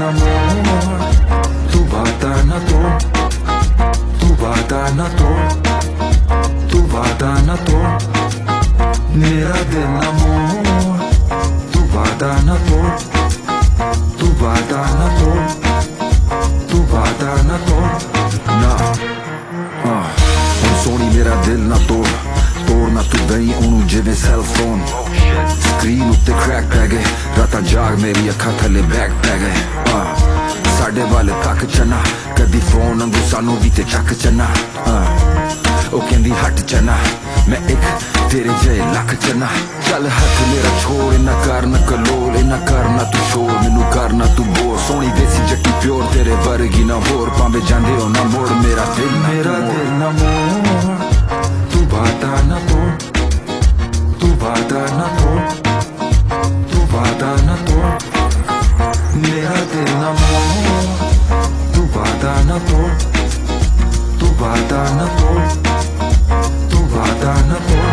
ना मोड़, तू वादा ना तोड़, तू वादा ना तोड़, तू वादा ना तोड़, मेरा दिल ना मोड़, तू वादा ना तोड़, तू वादा ना तोड़, तू वादा ना तोड़ ना। सोनी मेरा दिल ना तोड़, तोड़ना तू दई ओनू जिवें सेल फोन। स्क्रीन उत्ते क्रैक पै गए, रातां जाग मेरी अखां थल्ले बैग पै गए। साडे वाले तक चना, कदी फोन अंगू सानू भी ते चक चना। ओ कहंदी हट चना, मैं एक तेरे जय लख चना। चल हथ मेरा छोड़, इन्ना कर ना कलोल, इन्ना कर ना तू शोर, मैनू कर ना तू बोर। सोनी देसी जट्टी प्योर, तेरे वर्गी ना होर, भावें जांदे हो ना मोड़, मेरा दिल ना मोड़, तू वादा ना तोड़, तू वादा ना तोड़, तू वादा ना तोड़, मेरा दिल ना मोड़, तू वादा ना तोड़, तू वादा ना तोड़, तू वादा ना तोड़।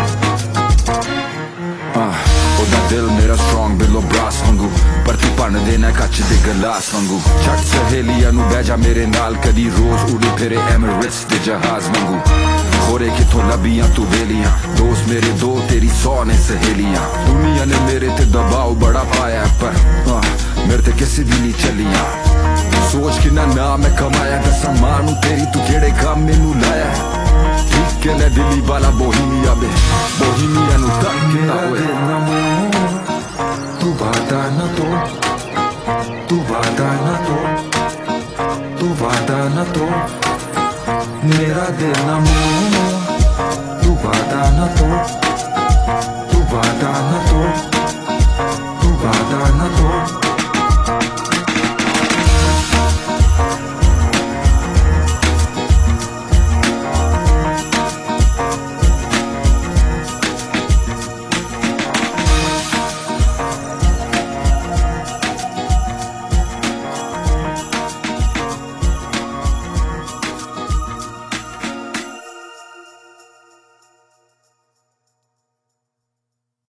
ओदा दिल मेरा स्ट्रॉन्ग बिलो ब्रास वांगू, पर तू भन देना कच दे गलास वांगू। छट सहेलिया नू बह जा मेरे नाल, कदी रोज उड़ी फिरे एमिरेट्स दे जहाज वांगू। खोरे किथों लभियां तू वेलियां, दोस्त मेरे दो तेरी 100 ने सहेलियां। दुनिया ने मेरे ते दबाव बड़ा पाया, पर मेरे ते किसी दी नहीं चलियां। सोच कि ना मैं कमाया, दसा मानू तेरी तू केड़े काम मेनू लाया। ठीक के ले दिली वाला बोहीमिया बे, बोहीमिया नू तक के आवे। ना मोड़, तू वादा ना तोड़, तू वादा ना तोड़, तू वादा ना तोड़, मेरा दिल ना मोड़, तू वादा ना तोड़, तू वादा ना